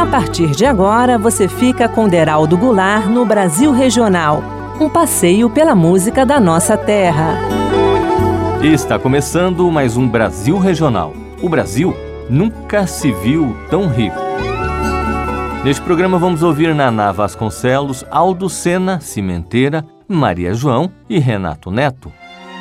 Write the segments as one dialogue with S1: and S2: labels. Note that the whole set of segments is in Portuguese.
S1: partir de agora, você fica com Deraldo Goulart no Brasil Regional, um passeio pela música da nossa terra.
S2: E está começando mais um Brasil Regional. O Brasil nunca se viu tão rico. Neste programa vamos ouvir Naná Vasconcelos, Aldo Sena, Cimenteira, Maria João e Renato Neto.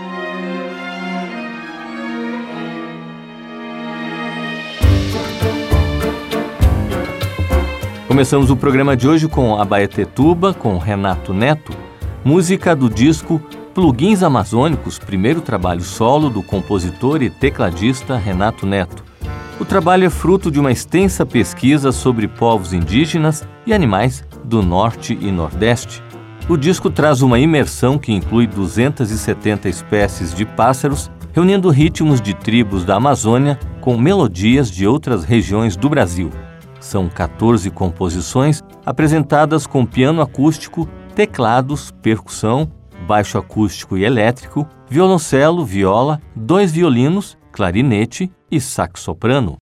S2: Começamos o programa de hoje com Abaetetuba, com Renato Neto, música do disco Plugins Amazônicos, primeiro trabalho solo do compositor e tecladista Renato Neto. O trabalho é fruto de uma extensa pesquisa sobre povos indígenas e animais do Norte e Nordeste. O disco traz uma imersão que inclui 270 espécies de pássaros, reunindo ritmos de tribos da Amazônia com melodias de outras regiões do Brasil. São 14 composições apresentadas com piano acústico, teclados, percussão, baixo acústico e elétrico, violoncelo, viola, 2 violinos, clarinete e sax soprano.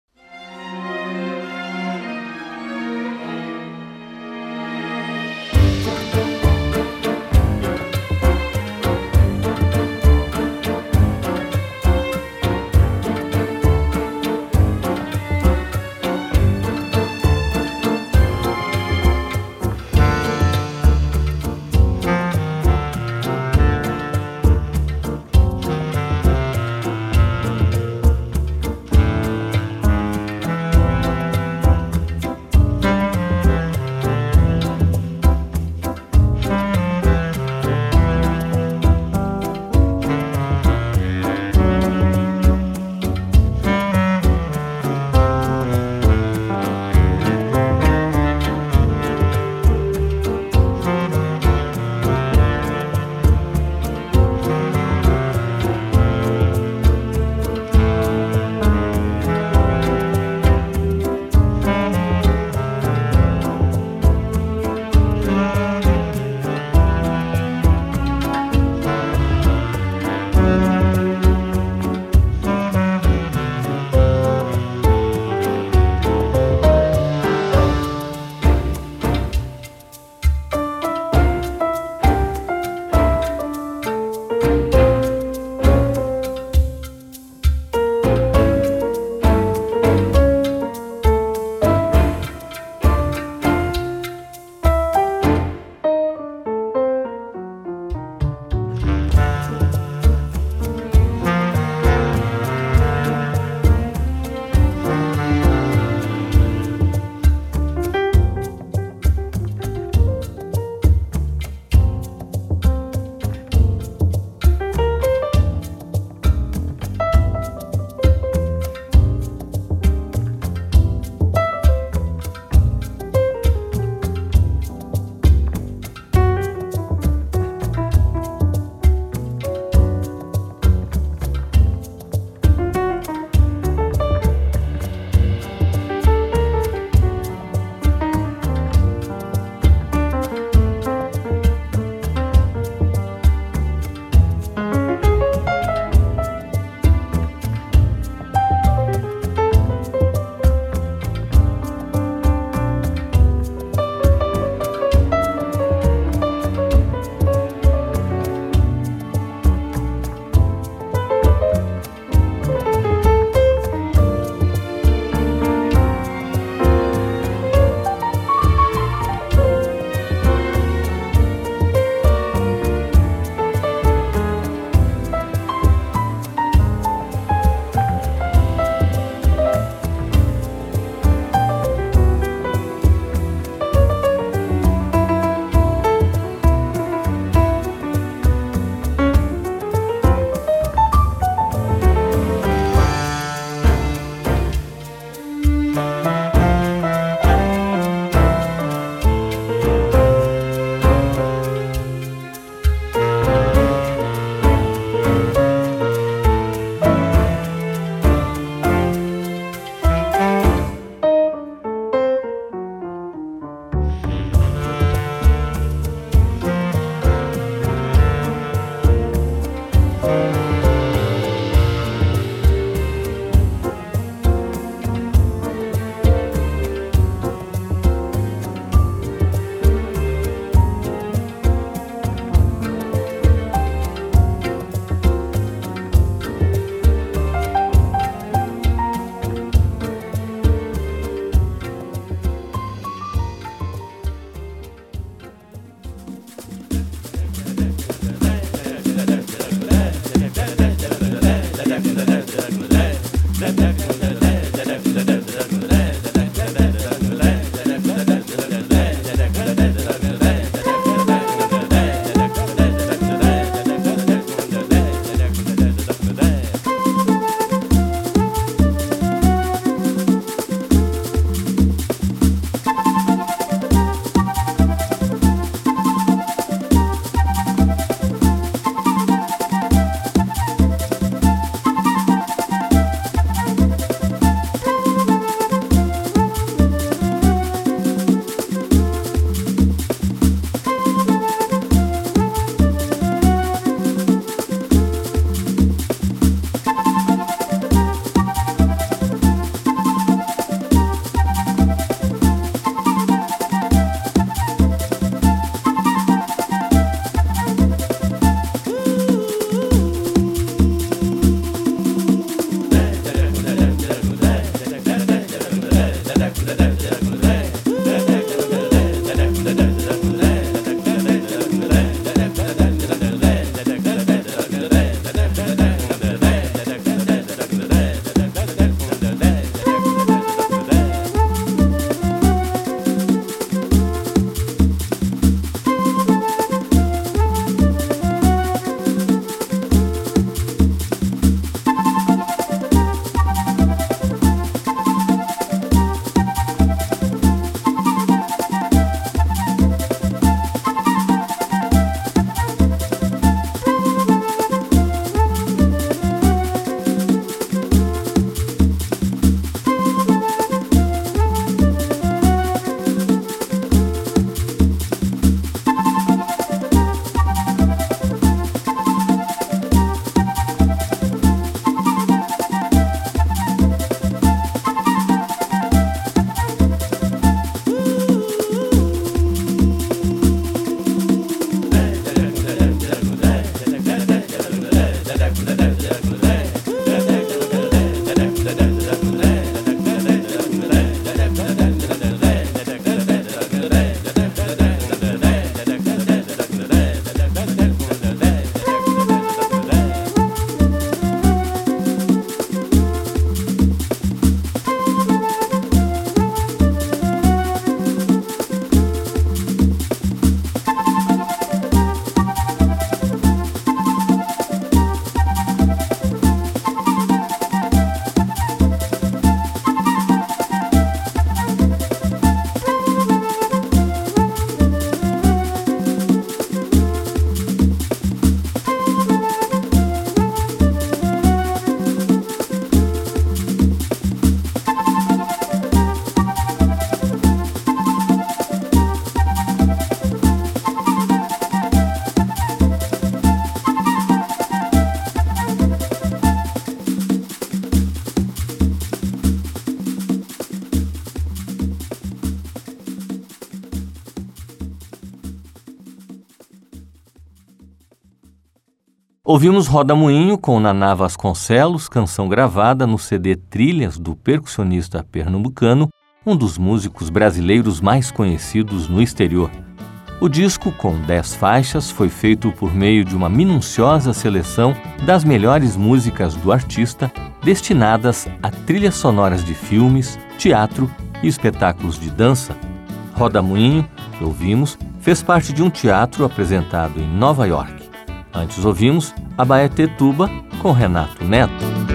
S2: Ouvimos Roda Moinho com Naná Vasconcelos, canção gravada no CD Trilhas do percussionista pernambucano, um dos músicos brasileiros mais conhecidos no exterior. O disco, com 10 faixas, foi feito por meio de uma minuciosa seleção das melhores músicas do artista, destinadas a trilhas sonoras de filmes, teatro e espetáculos de dança. Roda Moinho, que ouvimos, fez parte de um teatro apresentado em Nova York. Antes ouvimos Abaetetuba com Renato Neto.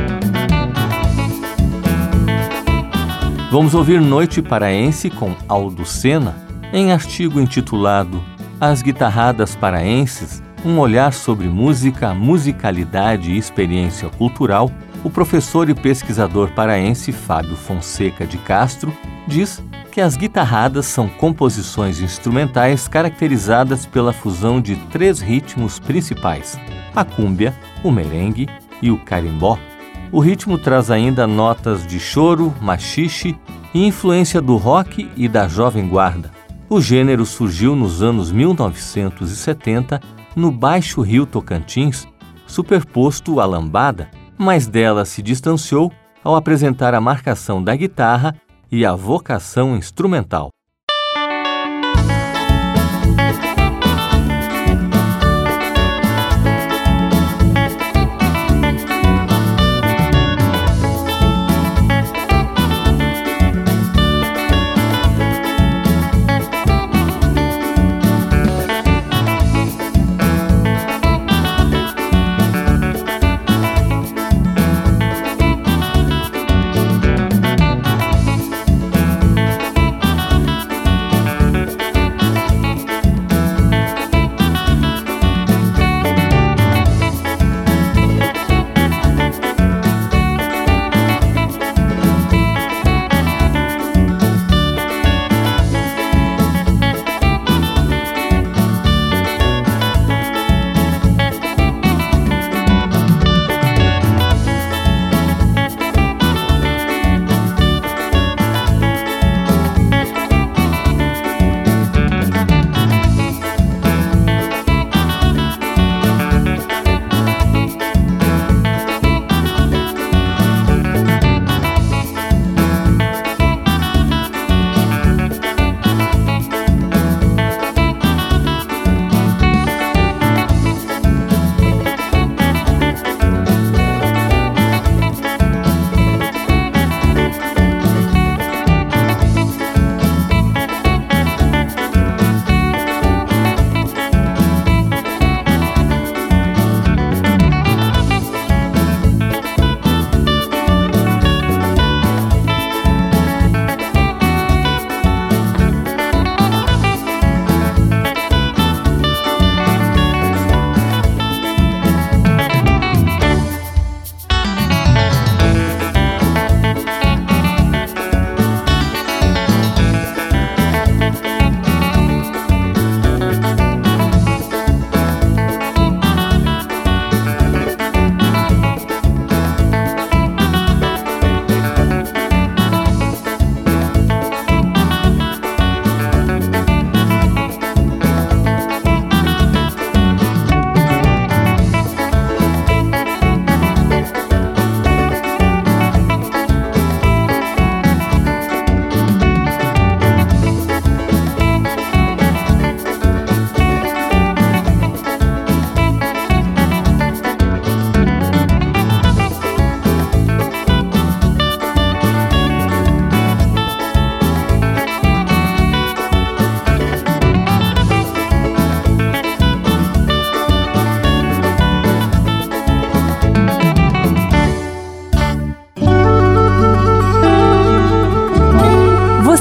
S2: Vamos ouvir Noite Paraense com Aldo Sena, em artigo intitulado As Guitarradas Paraenses, um olhar sobre música, musicalidade e experiência cultural. O professor e pesquisador paraense Fábio Fonseca de Castro diz que as guitarradas são composições instrumentais caracterizadas pela fusão de 3 ritmos principais: a cúmbia, o merengue e o carimbó. O ritmo traz ainda notas de choro, machixe e influência do rock e da jovem guarda. O gênero surgiu nos anos 1970 no Baixo Rio Tocantins, superposto à lambada, mas dela se distanciou ao apresentar a marcação da guitarra e a vocação instrumental.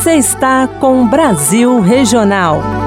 S1: Você está com Brasil Regional.